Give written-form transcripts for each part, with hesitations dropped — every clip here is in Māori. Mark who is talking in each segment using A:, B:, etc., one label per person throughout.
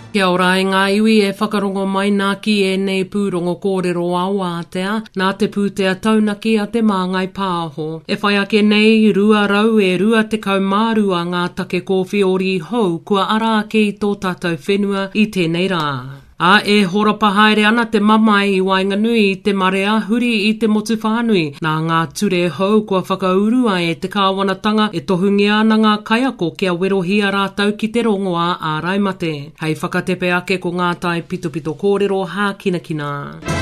A: Kia ora e ngā iwi e whakarongo mai nā ki e nei pūrongo kōrero au Aotea, nā te pūtea taunaki a te māngai pāho. E whai ake nei rua rau e rua te kaumārua ngā take kōwhiori hou kua ara ake i tō tātou whenua i tēnei rā. A e horapa haere ana te mamai i Wainganui i te marea huri i te motu whānui. Nā ngā ture hou kua whakaurua e te kāwanatanga e tohungia ana ngā kaiako kia werohia rātau ki te rongoa a Raimate. Hei whakatepe ake ko ngā tai pitopito kōrero hākinakina.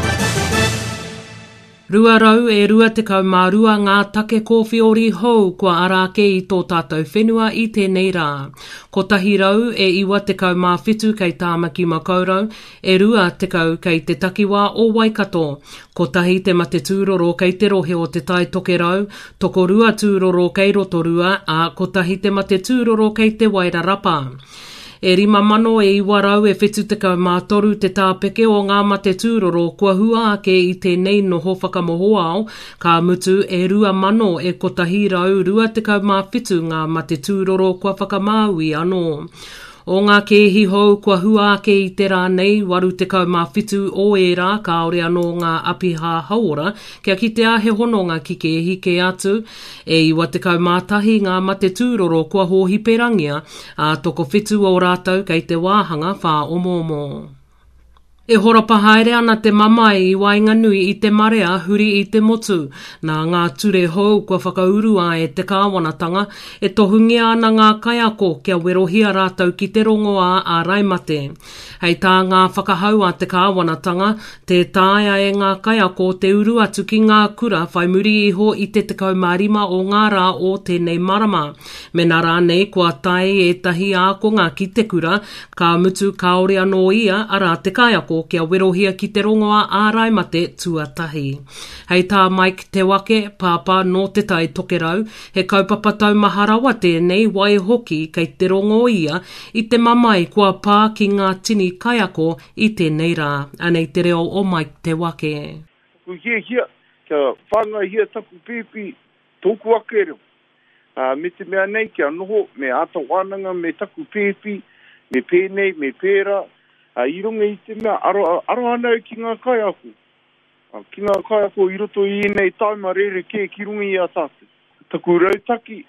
A: Rua rau e rua te kaumārua ngā take kōwhiori hou kua ara ake i tō tātou whenua i tēnei rā. Ko tahi rau e iwa te kaumāwhitu kei Tāmaki Makaurau, e rua te kau kei te takiwā o Waikato. Ko tahi te mate tūroro kei te rohe o te tai toke rau, toko rua tūroro kei Rotorua, a ko tahi te mate tūroro kei te Wairarapa. E rima mano e iwa rau e whetu te kaumātoru te tāpeke o ngā mate tūroro kua hua ake i tēnei noho whakamohoao, ka mutu e rua mano e kotahi rau rua te kaumāwhitu ngā mate tūroro kua whakamāui anō. O ngā kehi hou kua hua ake i te rā nei waru te kaumāwhitu o e rā kaore anō ngā api hāhaora kia ki te ahe hononga ki ke hike atu e iwa te kaumātahi ngā mate tūroro kua hohi perangia a toko whitu o rātau kei te wāhanga whā omomo. E horapa haere ana te mamai i Wainganui i te marea huri i te motu. Nā ngā ture hou kua whakaurua e te kāwanatanga e tohungia ana ngā kaiako kia werohia rātau ki te rongoa a Raimate. Hei tā ngā whakahau a te kāwanatanga, te tāia e ngā kaiako te uru atu ki ngā kura whai muri iho i te kaumārima o ngā rā o tēnei marama. Mena rā nei kua tai e tahi ākonga ki te kura, ka mutu kaore anō ia ara te kaiako kia werohia ki te rongoa a Raimate tuatahi. Hei tā Mike te wake, pāpā no te tai toke rau, he kaupapa tau maharawa tēnei wai hoki kei te rongo ia i te mamai kua pā ki ngā tini kaiako i tēnei rā. Anei te reo o Mike te wake.
B: Ku hia, kia whanga hia taku pipi, tōku ake reo. Me te mea nei kia noho, me ata wānanga, me taku pipi, me pēnei, me pēra, I runga i te mea, aro ana ki ngā kaiako. Ki ngā kaiako i roto i nei taima rere ke ki runga i a tātu. Taku rautaki,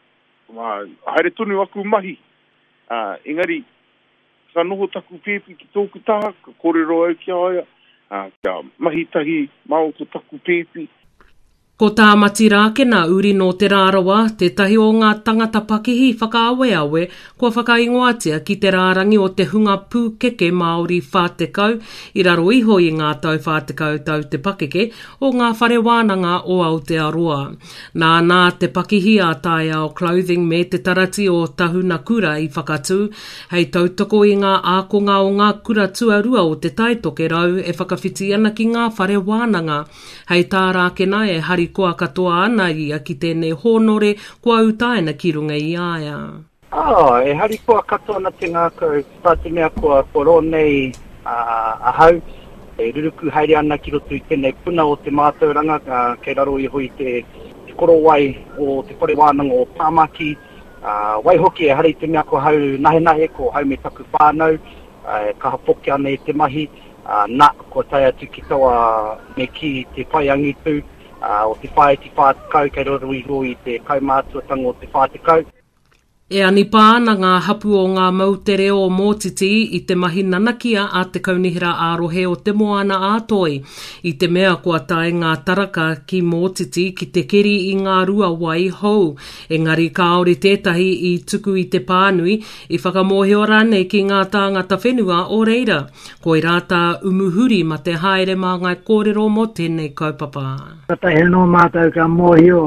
B: haere tonu aku mahi. Engari, ka noho taku pepi ki tōku taha, ka kōrero au ki aia, kia mahi tahi mao ko taku pepi.
A: Ko tā mati rākena uri no te rārawa, te tahi o ngā tangata pakihi whakaawe-awe, kua whakaingoatia ki te rārangi o te hunga pūkeke Māori whātekau, i raro iho i ngā tau whātekau tau te pakeke, o ngā whare wānanga o Aotearoa. Nā te pakihi a taia o clothing me te tarati o tahuna kura i whakatū, hei tautoko i ngā ākonga o ngā kura tuarua o te taitoke rau e whakawhiti ana ki ngā whare wānanga, hei tā rākena e hari kua katoa ana ia ki tēnei hōnore kua utaina ki runga i aia.
C: E hari kua katoa na te ngākau, tāte mea kua poro nei ahau, e ruruku haere ana ki roto i tēnei puna o te mātauranga, kei raro i hoi te korowai o te kore wānanga o Tāmaki, waihoki e hari te mea kua hau nahe ko hau me taku whānau, ka hapoki ana i te mahi, nā ko tai atu ki taua me ki te whai angitu, o te whae te whātekau, kei roro i roi te kaumātuatanga o te whātekau.
A: E ani pāna ngā hapu o ngā mautere o Mōtiti i te mahi nanakia a te kaunihira ārohe o te moana ātoi. I te mea kua tae ngā taraka ki Mōtiti ki te keri i ngā rua wai hou. Engari kaore tētahi i tuku i te pānui i whakamoheo rānei ki ngā tāngata whenua o reira. Koi rāta umuhuri ma te haere mā ngai kōrero mo tēnei kaupapa.
D: Tata heno mātou ka mohio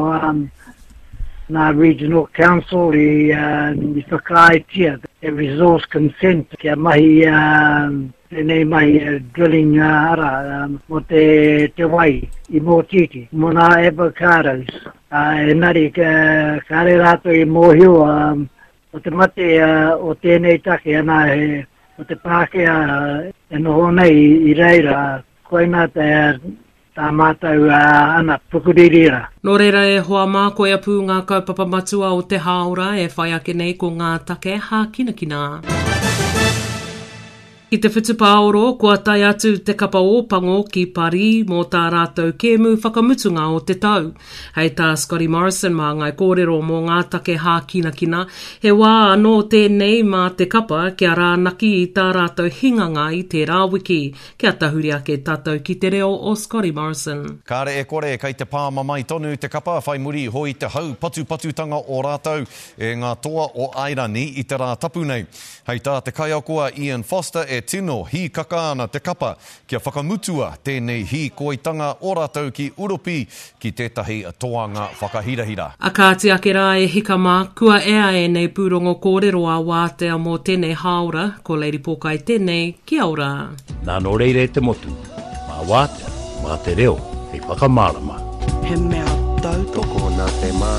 D: na Regional Council i whakaitia e resource consent kia mahi tēnei mahi drilling ara mo te wai i Mōtiti mo nā avocados e nari ka re rato i mohio o te mate o tēnei take ana o te Pākehā e noho nei i reira koina tā mātou ana pukuririra.
A: Nō reira e hoa mā koe apu ngā kaupapa matua o te haora e whai ake nei ko ngā take hākinakina. Ki te whitupāoro, kua tai atu te kapa ōpango ki pari mō tā rātou kēmu whakamutunga o te tau. Hei tā Scotty Morrison mā ngai kōrero mō ngā take hākinakina, he wā anō tēnei mā te kapa kia rānaki i tā rātou hinganga i te rāwiki. Kia tahuri ake tātou ki te reo o Scotty Morrison.
E: Kāre e kore, kei te pāma mai tonu te kapa, whai muri hoi te hau patu-patutanga o rātou e ngā toa o Airani i te rā tapu nei. Hei tā te kaiakoa Ian Foster e tino hi kakaana te kapa kia whakamutua tēnei hi koitanga o rātou ki Uropi ki tētahi toanga whakahirahira.
A: A kāti ake rā e hika mā, kua ea e nei pūrongo kōrero a wātea mō tēnei haora, ko Lady Pokai tēnei, kia ora.
F: Nā no reire te motu, mā wātea, mā te reo, hei whakamārama.
G: He mea tau toko nā te mā